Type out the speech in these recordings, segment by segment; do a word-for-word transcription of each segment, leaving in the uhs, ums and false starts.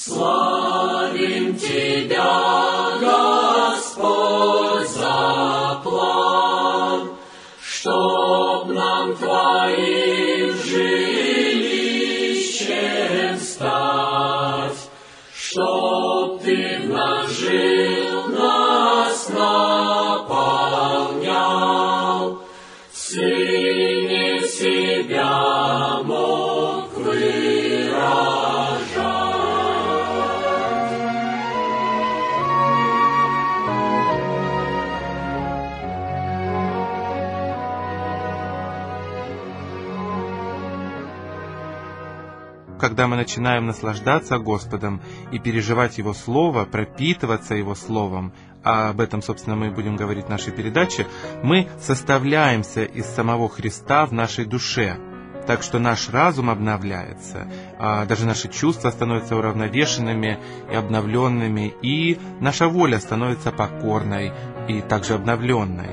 Славим Тебя, Господь, за план, чтоб нам Твоим жилищем стать, чтоб Ты в нас жил, нас наполнял, в Сыне себя мог выражать. Когда мы начинаем наслаждаться Господом и переживать Его Слово, пропитываться Его Словом, а об этом, собственно, мы будем говорить в нашей передаче, мы составляемся из самого Христа в нашей душе. Так что наш разум обновляется, а даже наши чувства становятся уравновешенными и обновленными, и наша воля становится покорной и также обновленной.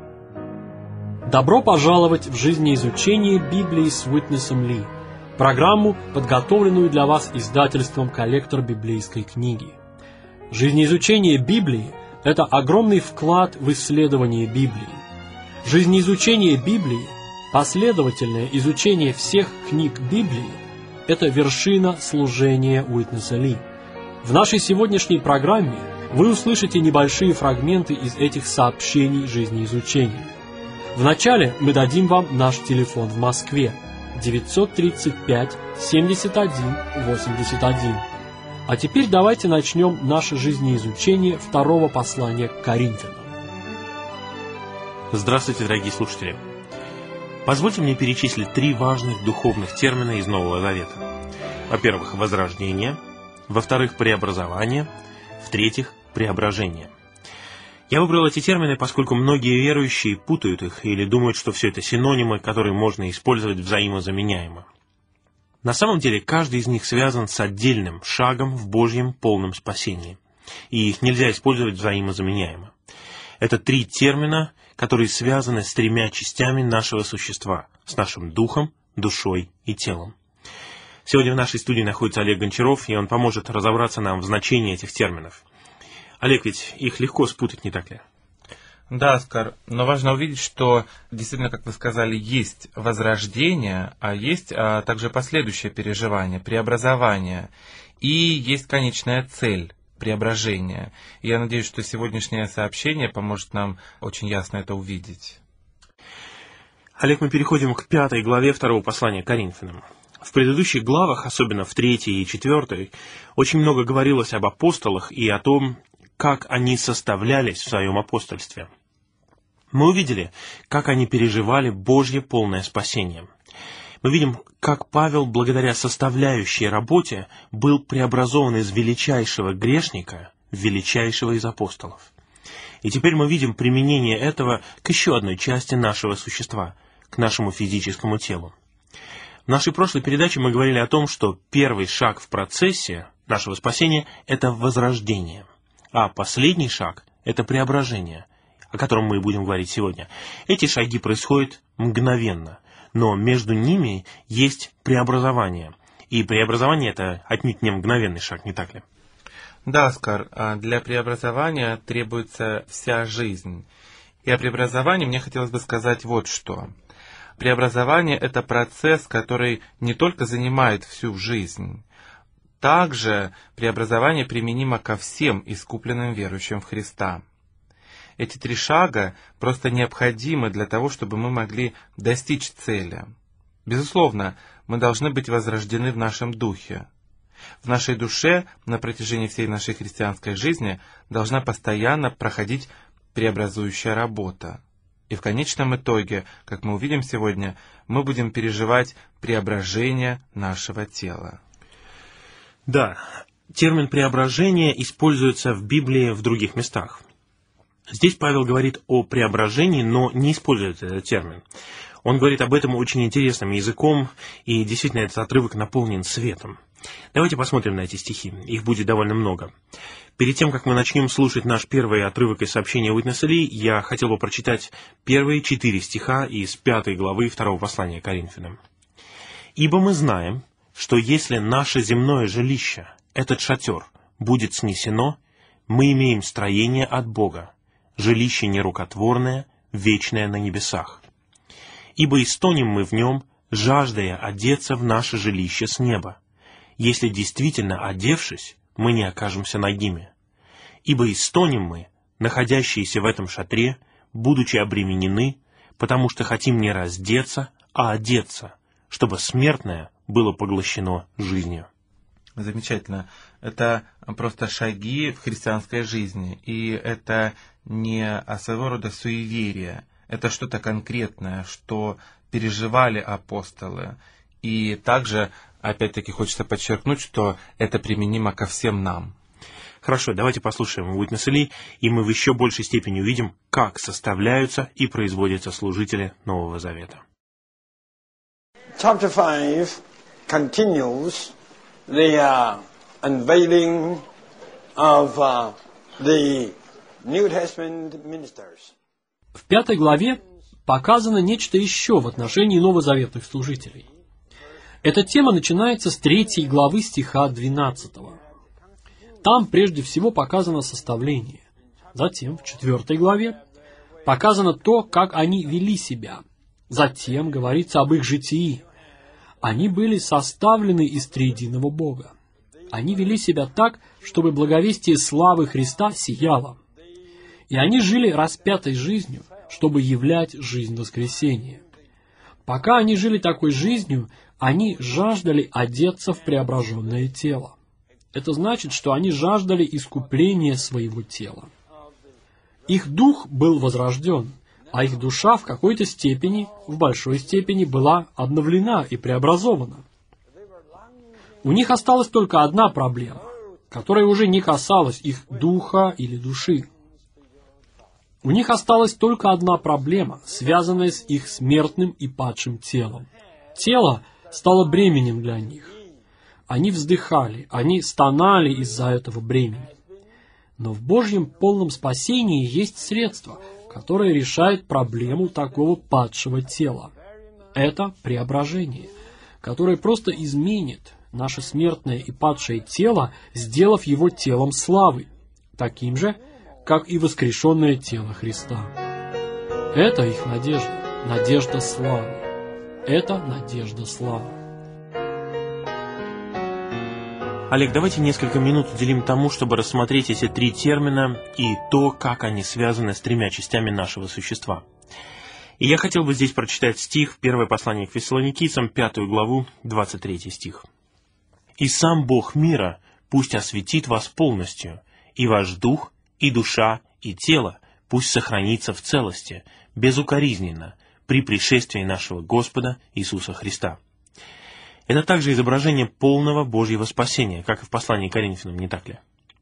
Добро пожаловать в жизнеизучение Библии с Уитнесом Ли, программу, подготовленную для вас издательством «Коллектор библейской книги». Жизнеизучение Библии – это огромный вклад в исследование Библии. Жизнеизучение Библии, последовательное изучение всех книг Библии – это вершина служения Уитнеса Ли. В нашей сегодняшней программе вы услышите небольшие фрагменты из этих сообщений жизнеизучения. Вначале мы дадим вам наш телефон в Москве девятьсот тридцать пять семьдесят один восемьдесят один. А теперь давайте начнем наше жизнеизучение второго послания к Коринфянам. Здравствуйте, дорогие слушатели. Позвольте мне перечислить три важных духовных термина из Нового Завета. Во-первых, возрождение. Во-вторых, преобразование. В-третьих, преображение. Я выбрал эти термины, поскольку многие верующие путают их или думают, что все это синонимы, которые можно использовать взаимозаменяемо. На самом деле, каждый из них связан с отдельным шагом в Божьем полном спасении, и их нельзя использовать взаимозаменяемо. Это три термина, которые связаны с тремя частями нашего существа, с нашим духом, душой и телом. Сегодня в нашей студии находится Олег Гончаров, и он поможет разобраться нам в значении этих терминов. Олег, ведь их легко спутать, не так ли? Да, Оскар, но важно увидеть, что действительно, как вы сказали, есть возрождение, а есть а, также последующее переживание, преобразование, и есть конечная цель преображения. И я надеюсь, что сегодняшнее сообщение поможет нам очень ясно это увидеть. Олег, мы переходим к пятой главе второго послания к Коринфянам. В предыдущих главах, особенно в третьей и четвертой, очень много говорилось об апостолах и о том, как они составлялись в своем апостольстве. Мы увидели, как они переживали Божье полное спасение. Мы видим, как Павел, благодаря составляющей работе, был преобразован из величайшего грешника в величайшего из апостолов. И теперь мы видим применение этого к еще одной части нашего существа, к нашему физическому телу. В нашей прошлой передаче мы говорили о том, что первый шаг в процессе нашего спасения – это возрождение, а последний шаг – это преображение, о котором мы будем говорить сегодня. Эти шаги происходят мгновенно, но между ними есть преобразование. И преобразование – это отнюдь не мгновенный шаг, не так ли? Да, Оскар, для преобразования требуется вся жизнь. И о преобразовании мне хотелось бы сказать вот что. Преобразование – это процесс, который не только занимает всю жизнь. Также преобразование применимо ко всем искупленным верующим в Христа. Эти три шага просто необходимы для того, чтобы мы могли достичь цели. Безусловно, мы должны быть возрождены в нашем духе. В нашей душе на протяжении всей нашей христианской жизни должна постоянно проходить преобразующая работа. И в конечном итоге, как мы увидим сегодня, мы будем переживать преображение нашего тела. Да, термин «преображение» используется в Библии в других местах. Здесь Павел говорит о преображении, но не использует этот термин. Он говорит об этом очень интересным языком, и действительно этот отрывок наполнен светом. Давайте посмотрим на эти стихи, их будет довольно много. Перед тем, как мы начнем слушать наш первый отрывок из сообщения Уитнеса Ли, я хотел бы прочитать первые четыре стиха из пятой главы второго послания к Коринфянам. «Ибо мы знаем, что если наше земное жилище, этот шатер будет снесено, мы имеем строение от Бога, жилище нерукотворное, вечное на небесах. Ибо истонем мы в нем, жаждая одеться в наше жилище с неба, если действительно одевшись, мы не окажемся нагими. Ибо истонем мы, находящиеся в этом шатре, будучи обременены, потому что хотим не раздеться, а одеться, чтобы смертное было поглощено жизнью». Замечательно. Это просто шаги в христианской жизни, и это не а своего рода суеверие, это что-то конкретное, что переживали апостолы. И также, опять-таки, хочется подчеркнуть, что это применимо ко всем нам. Хорошо, давайте послушаем Уитнеса Ли, и мы в еще большей степени увидим, как составляются и производятся служители Нового Завета. Chapter five continues the uh, unveiling of uh, the New Testament ministers. В пятой главе показано нечто еще в отношении новозаветных служителей. Эта тема начинается с третьей главы стиха двенадцатого. Там прежде всего показано составление. Затем в четвертой главе показано то, как они вели себя. Затем говорится об их житии. Они были составлены из триединого Бога. Они вели себя так, чтобы благовестие славы Христа сияло. И они жили распятой жизнью, чтобы являть жизнь воскресения. Пока они жили такой жизнью, они жаждали одеться в преображенное тело. Это значит, что они жаждали искупления своего тела. Их дух был возрожден, а их душа в какой-то степени, в большой степени, была обновлена и преобразована. У них осталась только одна проблема, которая уже не касалась их духа или души. У них осталась только одна проблема, связанная с их смертным и падшим телом. Тело стало бременем для них. Они вздыхали, они стонали из-за этого бремени. Но в Божьем полном спасении есть средство, которое решает проблему такого падшего тела. Это преображение, которое просто изменит наше смертное и падшее тело, сделав его телом славы, таким же, как и воскрешенное тело Христа. Это их надежда, надежда славы. Это надежда славы. Олег, давайте несколько минут уделим тому, чтобы рассмотреть эти три термина и то, как они связаны с тремя частями нашего существа. И я хотел бы здесь прочитать стих, первое послание к Фессалоникийцам, пятую главу, двадцать третий стих. «И сам Бог мира пусть осветит вас полностью, и ваш дух, и душа, и тело пусть сохранится в целости, безукоризненно, при пришествии нашего Господа Иисуса Христа». Это также изображение полного Божьего спасения, как и в послании к Коринфянам, не так ли?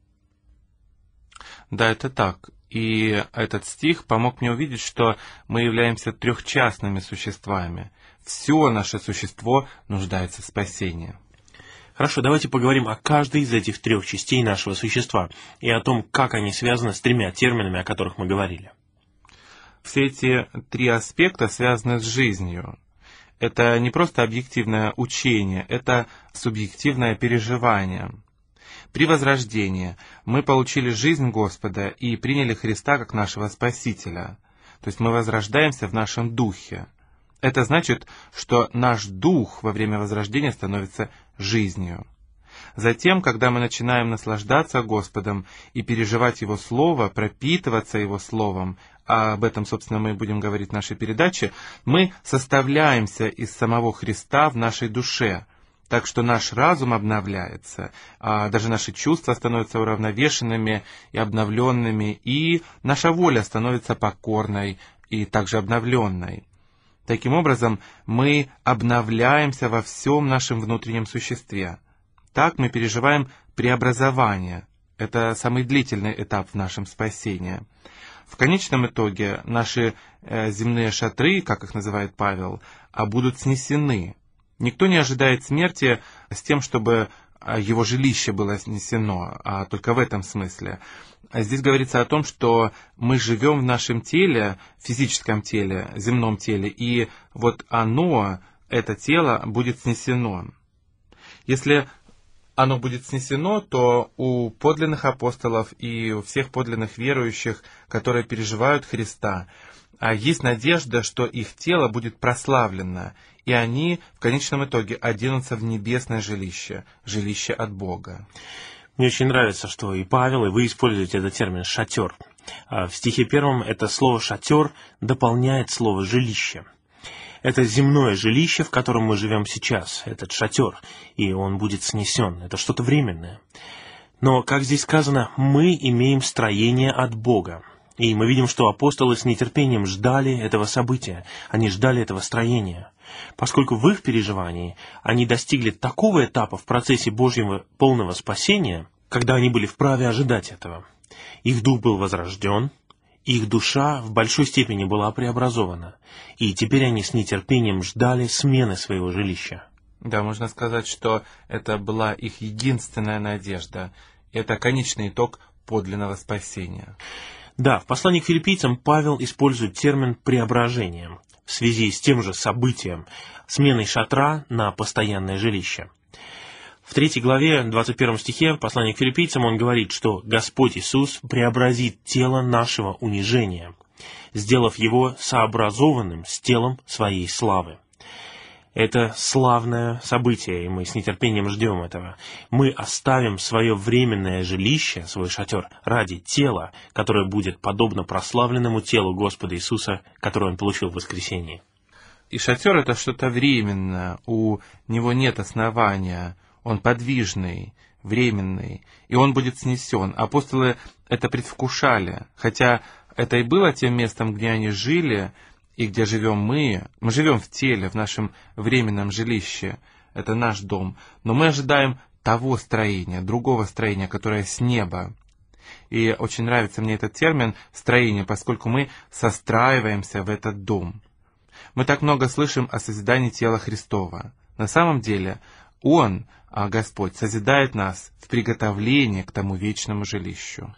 Да, это так. И этот стих помог мне увидеть, что мы являемся трехчастными существами. Все наше существо нуждается в спасении. Хорошо, давайте поговорим о каждой из этих трех частей нашего существа и о том, как они связаны с тремя терминами, о которых мы говорили. Все эти три аспекта связаны с жизнью. Это не просто объективное учение, это субъективное переживание. При возрождении мы получили жизнь Господа и приняли Христа как нашего Спасителя. То есть мы возрождаемся в нашем духе. Это значит, что наш дух во время возрождения становится жизнью. Затем, когда мы начинаем наслаждаться Господом и переживать Его Слово, пропитываться Его Словом, а об этом, собственно, мы будем говорить в нашей передаче, мы составляемся из самого Христа в нашей душе, так что наш разум обновляется, а даже наши чувства становятся уравновешенными и обновленными, и наша воля становится покорной и также обновленной. Таким образом, мы обновляемся во всем нашем внутреннем существе. Так мы переживаем преобразование. Это самый длительный этап в нашем спасении. В конечном итоге наши э, земные шатры, как их называет Павел, а будут снесены. Никто не ожидает смерти с тем, чтобы его жилище было снесено, а только в этом смысле. Здесь говорится о том, что мы живем в нашем теле, физическом теле, земном теле, и вот оно, это тело, будет снесено. Если оно будет снесено, то у подлинных апостолов и у всех подлинных верующих, которые переживают Христа, есть надежда, что их тело будет прославлено, и они в конечном итоге оденутся в небесное жилище, жилище от Бога. Мне очень нравится, что и Павел, и вы используете этот термин «шатер». В стихе первом это слово «шатер» дополняет слово «жилище». Это земное жилище, в котором мы живем сейчас, этот шатер, и он будет снесен. Это что-то временное. Но, как здесь сказано, мы имеем строение от Бога. И мы видим, что апостолы с нетерпением ждали этого события, они ждали этого строения. Поскольку в их переживании они достигли такого этапа в процессе Божьего полного спасения, когда они были вправе ожидать этого. Их дух был возрожден, их душа в большой степени была преобразована, и теперь они с нетерпением ждали смены своего жилища. Да, можно сказать, что это была их единственная надежда. Это конечный итог подлинного спасения. Да, в послании к филиппийцам Павел использует термин «преображение» в связи с тем же событием, сменой шатра на постоянное жилище. В третьей главе, двадцать первом стихе, в послании к филиппийцам он говорит, что Господь Иисус преобразит тело нашего унижения, сделав его сообразованным с телом своей славы. Это славное событие, и мы с нетерпением ждем этого. Мы оставим свое временное жилище, свой шатер, ради тела, которое будет подобно прославленному телу Господа Иисуса, которое Он получил в воскресении. И шатер — это что-то временное, у него нет основания, он подвижный, временный, и он будет снесен. Апостолы это предвкушали, хотя это и было тем местом, где они жили, и где живем мы. Мы живем в теле, в нашем временном жилище, это наш дом, но мы ожидаем того строения, другого строения, которое с неба. И очень нравится мне этот термин «строение», поскольку мы состраиваемся в этот дом. Мы так много слышим о созидании тела Христова. На самом деле Он, Господь, созидает нас в приготовлении к тому вечному жилищу.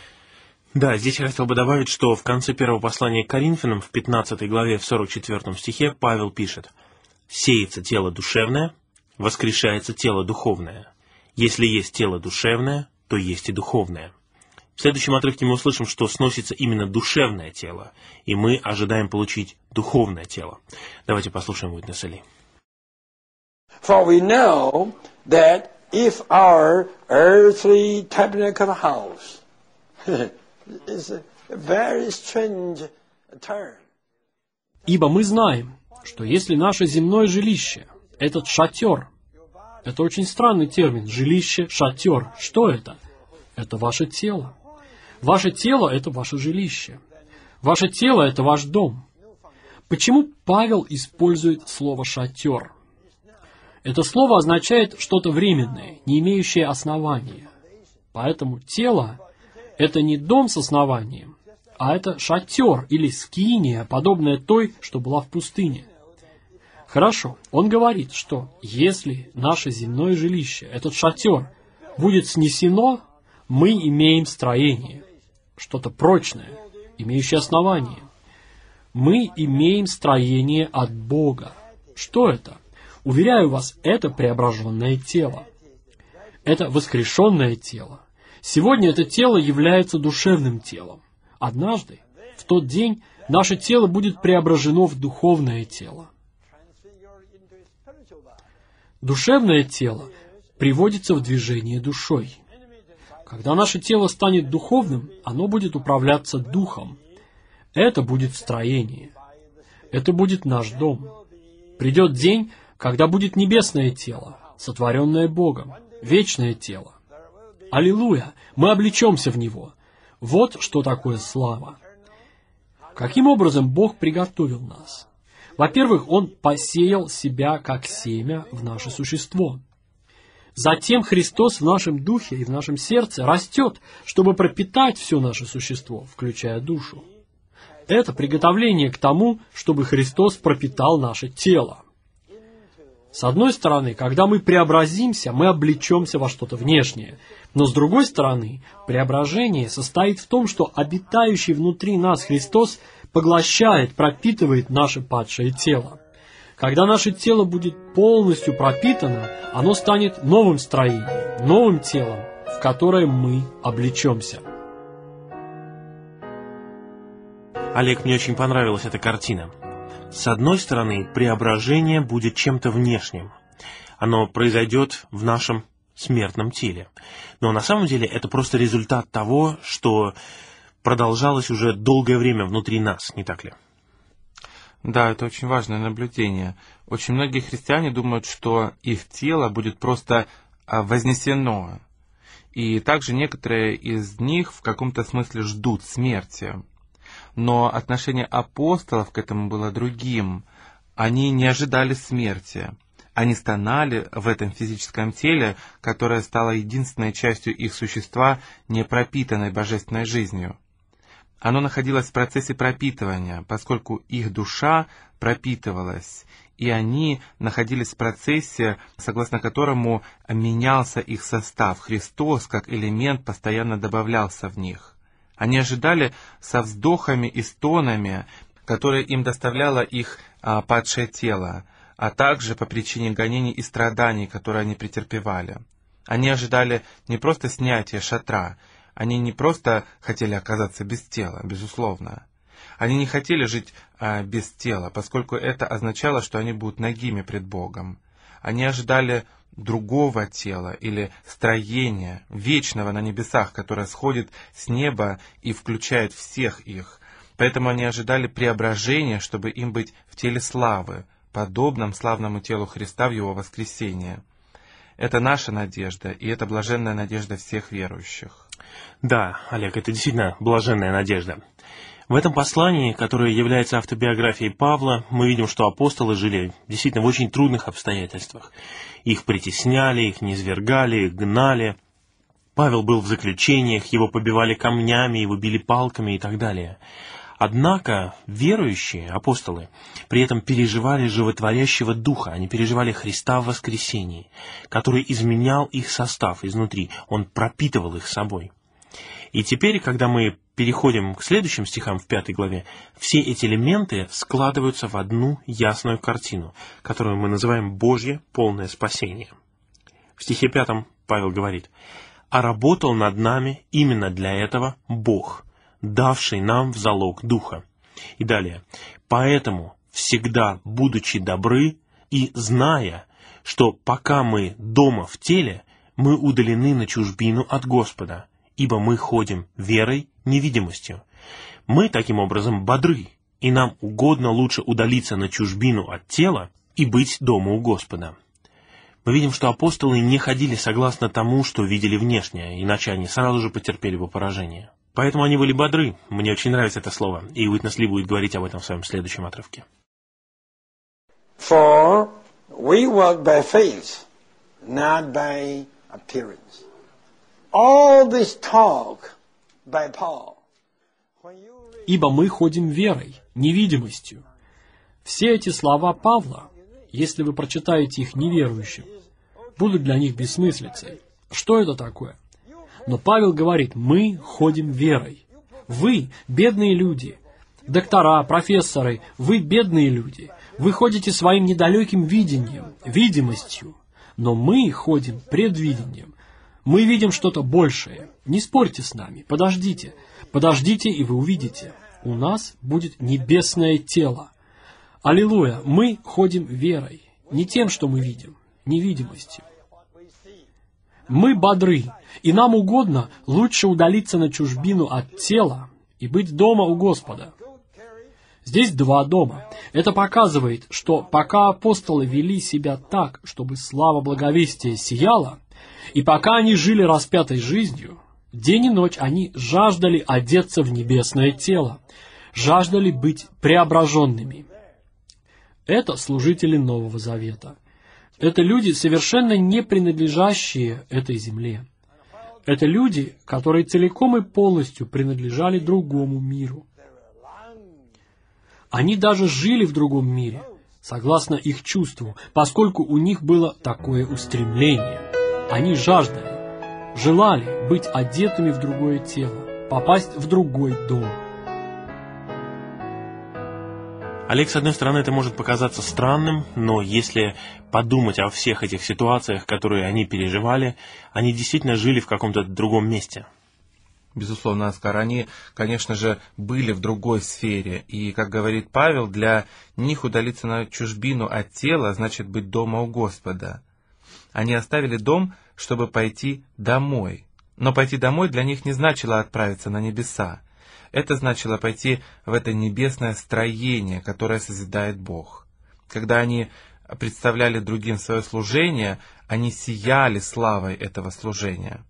Да, здесь я хотел бы добавить, что в конце первого послания к Коринфянам, в пятнадцатой главе, в сорок четвёртом стихе, Павел пишет: «Сеется тело душевное, воскрешается тело духовное. Если есть тело душевное, то есть и духовное». В следующем отрывке мы услышим, что сносится именно душевное тело, и мы ожидаем получить духовное тело. Давайте послушаем Уитнеса Ли. For we know that if our earthly tabernacle house is a very strange term. Ибо мы знаем, что если наше земное жилище, этот шатер, это очень странный термин, жилище, шатер, что это? Это ваше тело. Ваше тело – это ваше жилище. Ваше тело – это ваш дом. Почему Павел использует слово «шатер»? Это слово означает что-то временное, не имеющее основания. Поэтому тело – это не дом с основанием, а это шатер или скиния, подобная той, что была в пустыне. Хорошо, он говорит, что если наше земное жилище, этот шатер, будет снесено, мы имеем строение, что-то прочное, имеющее основание. Мы имеем строение от Бога. Что это? Уверяю вас, это преображенное тело. Это воскрешенное тело. Сегодня это тело является душевным телом. Однажды, в тот день, наше тело будет преображено в духовное тело. Душевное тело приводится в движение душой. Когда наше тело станет духовным, оно будет управляться духом. Это будет строение. Это будет наш дом. Придет день, когда будет небесное тело, сотворенное Богом, вечное тело. Аллилуйя! Мы облечемся в него. Вот что такое слава. Каким образом Бог приготовил нас? Во-первых, Он посеял себя как семя в наше существо. Затем Христос в нашем духе и в нашем сердце растет, чтобы пропитать все наше существо, включая душу. Это приготовление к тому, чтобы Христос пропитал наше тело. С одной стороны, когда мы преобразимся, мы облечемся во что-то внешнее. Но с другой стороны, преображение состоит в том, что обитающий внутри нас Христос поглощает, пропитывает наше падшее тело. Когда наше тело будет полностью пропитано, оно станет новым строением, новым телом, в которое мы облечемся. Олег, мне очень понравилась эта картина. С одной стороны, преображение будет чем-то внешним. Оно произойдет в нашем смертном теле. Но на самом деле это просто результат того, что продолжалось уже долгое время внутри нас, не так ли? Да, это очень важное наблюдение. Очень многие христиане думают, что их тело будет просто вознесено. И также некоторые из них в каком-то смысле ждут смерти. Но отношение апостолов к этому было другим. Они не ожидали смерти. Они стонали в этом физическом теле, которое стало единственной частью их существа, не пропитанной божественной жизнью. Оно находилось в процессе пропитывания, поскольку их душа пропитывалась, и они находились в процессе, согласно которому менялся их состав. Христос, как элемент, постоянно добавлялся в них. Они ожидали со вздохами и стонами, которые им доставляло их а, падшее тело, а также по причине гонений и страданий, которые они претерпевали. Они ожидали не просто снятия шатра, они не просто хотели оказаться без тела, безусловно. Они не хотели жить а, без тела, поскольку это означало, что они будут нагими пред Богом. Они ожидали другого тела или строения, вечного на небесах, которое сходит с неба и включает всех их. Поэтому они ожидали преображения, чтобы им быть в теле славы, подобном славному телу Христа в Его воскресении. Это наша надежда, и это блаженная надежда всех верующих. Да, Олег, это действительно блаженная надежда. В этом послании, которое является автобиографией Павла, мы видим, что апостолы жили действительно в очень трудных обстоятельствах. Их притесняли, их низвергали, их гнали. Павел был в заключениях, его побивали камнями, его били палками и так далее. Однако верующие, апостолы, при этом переживали животворящего Духа, они переживали Христа в воскресении, который изменял их состав изнутри, он пропитывал их собой. И теперь, когда мы переходим к следующим стихам в пятой главе, все эти элементы складываются в одну ясную картину, которую мы называем «Божье полное спасение». В стихе пятом Павел говорит: «А работал над нами именно для этого Бог, давший нам в залог Духа». И далее: «Поэтому, всегда будучи добры и зная, что пока мы дома в теле, мы удалены на чужбину от Господа, ибо мы ходим верой, невидимостью. Мы, таким образом, бодры, и нам угодно лучше удалиться на чужбину от тела и быть дома у Господа». Мы видим, что апостолы не ходили согласно тому, что видели внешне, иначе они сразу же потерпели бы поражение. Поэтому они были бодры. Мне очень нравится это слово, и Уитнес Ли будет говорить об этом в своем следующем отрывке. For we walk by faith, not by appearance. All this talk by Paul. «Ибо мы ходим верой, невидимостью». Все эти слова Павла, если вы прочитаете их неверующим, будут для них бессмыслицей. Что это такое? Но Павел говорит: мы ходим верой. Вы, бедные люди, доктора, профессоры, вы бедные люди. Вы ходите своим недалеким видением, видимостью. Но мы ходим предвидением. Мы видим что-то большее. Не спорьте с нами, подождите. Подождите, и вы увидите. У нас будет небесное тело. Аллилуйя! Мы ходим верой. Не тем, что мы видим, невидимостью. Мы бодры, и нам угодно лучше удалиться на чужбину от тела и быть дома у Господа. Здесь два дома. Это показывает, что пока апостолы вели себя так, чтобы слава благовестия сияла, и пока они жили распятой жизнью, день и ночь они жаждали одеться в небесное тело, жаждали быть преображенными. Это служители Нового Завета. Это люди, совершенно не принадлежащие этой земле. Это люди, которые целиком и полностью принадлежали другому миру. Они даже жили в другом мире, согласно их чувству, поскольку у них было такое устремление. Они жаждали, желали быть одетыми в другое тело, попасть в другой дом. Олег, с одной стороны, это может показаться странным, но если подумать о всех этих ситуациях, которые они переживали, они действительно жили в каком-то другом месте. Безусловно, Оскар, они, конечно же, были в другой сфере. И, как говорит Павел, для них удалиться на чужбину от тела значит быть дома у Господа. Они оставили дом, чтобы пойти домой. Но пойти домой для них не значило отправиться на небеса. Это значило пойти в это небесное строение, которое созидает Бог. Когда они представляли другим свое служение, они сияли славой этого служения.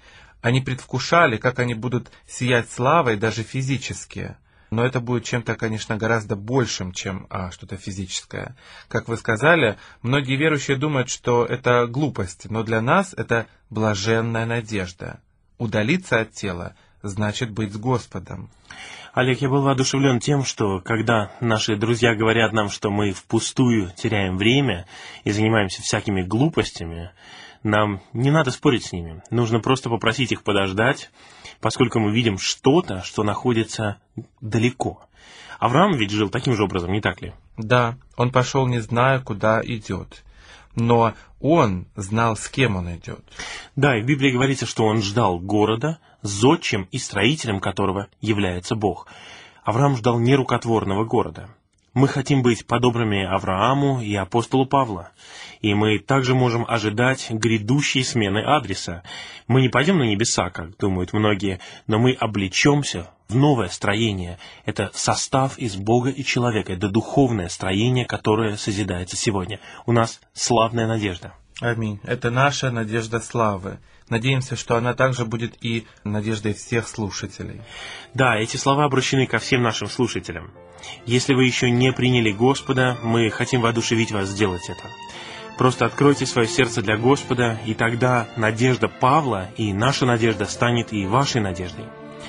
Они предвкушали, как они будут сиять славой даже физически. Но это будет чем-то, конечно, гораздо большим, чем а, что-то физическое. Как вы сказали, многие верующие думают, что это глупость, но для нас это блаженная надежда. Удалиться от тела значит быть с Господом. Олег, я был воодушевлен тем, что когда наши друзья говорят нам, что мы впустую теряем время и занимаемся всякими глупостями, нам не надо спорить с ними. Нужно просто попросить их подождать, поскольку мы видим что-то, что находится далеко. Авраам ведь жил таким же образом, не так ли? Да, он пошел, не зная, куда идет. Но он знал, с кем он идет. Да, и в Библии говорится, что он ждал города, зодчим и строителем которого является Бог. Авраам ждал нерукотворного города. Мы хотим быть подобными Аврааму и апостолу Павла. И мы также можем ожидать грядущей смены адреса. Мы не пойдем на небеса, как думают многие, но мы облечемся в новое строение. Это состав из Бога и человека. Это духовное строение, которое созидается сегодня. У нас славная надежда. Аминь. Это наша надежда славы. Надеемся, что она также будет и надеждой всех слушателей. Да, эти слова обращены ко всем нашим слушателям. Если вы еще не приняли Господа, мы хотим воодушевить вас сделать это. Просто откройте свое сердце для Господа, и тогда надежда Павла и наша надежда станет и вашей надеждой.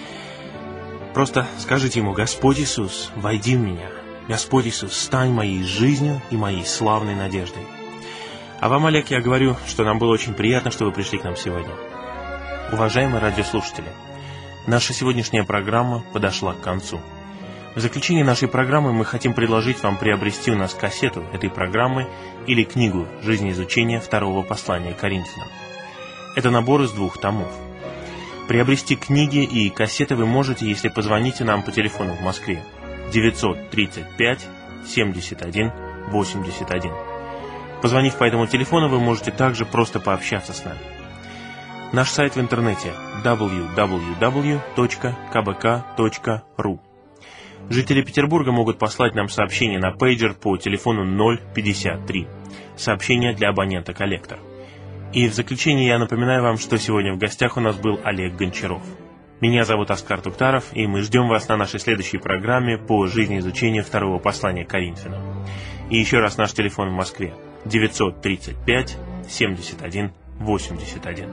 Просто скажите Ему: «Господь Иисус, войди в меня. Господь Иисус, стань моей жизнью и моей славной надеждой». А вам, Олег, я говорю, что нам было очень приятно, что вы пришли к нам сегодня. Уважаемые радиослушатели, наша сегодняшняя программа подошла к концу. В заключение нашей программы мы хотим предложить вам приобрести у нас кассету этой программы или книгу «Жизнеизучение второго послания Коринфянам». Это набор из двух томов. Приобрести книги и кассеты вы можете, если позвоните нам по телефону в Москве девятьсот тридцать пять семьдесят один восемьдесят один. Позвонив по этому телефону, вы можете также просто пообщаться с нами. Наш сайт в интернете дабл ю дабл ю дабл ю точка ка бэ ка точка ру. Жители Петербурга могут послать нам сообщение на пейджер по телефону ноль пятьдесят три. Сообщение для абонента «Коллектор». И в заключение я напоминаю вам, что сегодня в гостях у нас был Олег Гончаров. Меня зовут Оскар Туктаров, и мы ждем вас на нашей следующей программе по жизнеизучению второго послания Коринфянам. И еще раз наш телефон в Москве девятьсот тридцать пять семьдесят один восемьдесят один.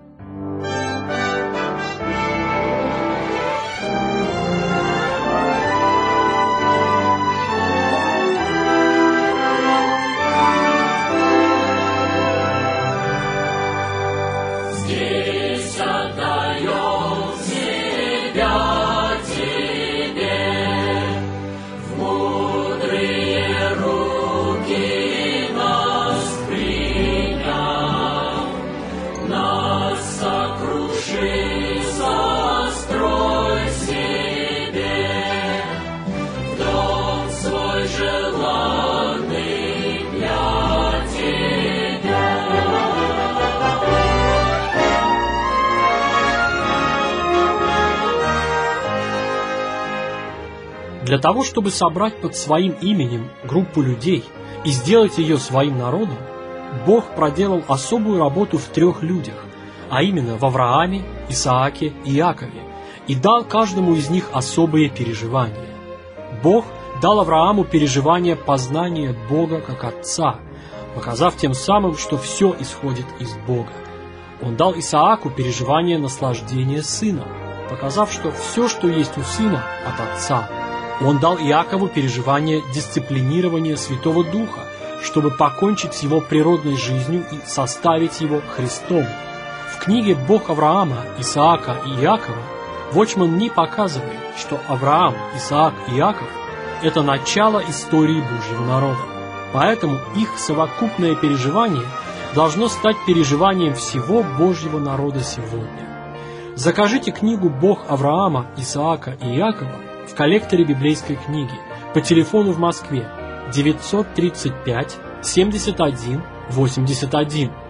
Здесь отдаем себя Тебе, в мудрые руки нас приняв, нас сокруши, сострой себе, в дом свой желанный для Тебя. Для того, чтобы собрать под своим именем группу людей и сделать ее своим народом, Бог проделал особую работу в трех людях, а именно в Аврааме, Исааке и Иакове, и дал каждому из них особые переживания. Бог дал Аврааму переживание познания Бога как Отца, показав тем самым, что все исходит из Бога. Он дал Исааку переживание наслаждения сына, показав, что все, что есть у сына, от Отца. Он дал Иакову переживание дисциплинирования Святого Духа, чтобы покончить с его природной жизнью и составить его Христом. В книге «Бог Авраама, Исаака и Иакова» Watchman Nee показывает, что Авраам, Исаак и Иаков это начало истории Божьего народа. Поэтому их совокупное переживание должно стать переживанием всего Божьего народа сегодня. Закажите книгу «Бог Авраама, Исаака и Иакова» в коллекторе библейской книги по телефону в Москве девятьсот тридцать пять семьдесят один восемьдесят один.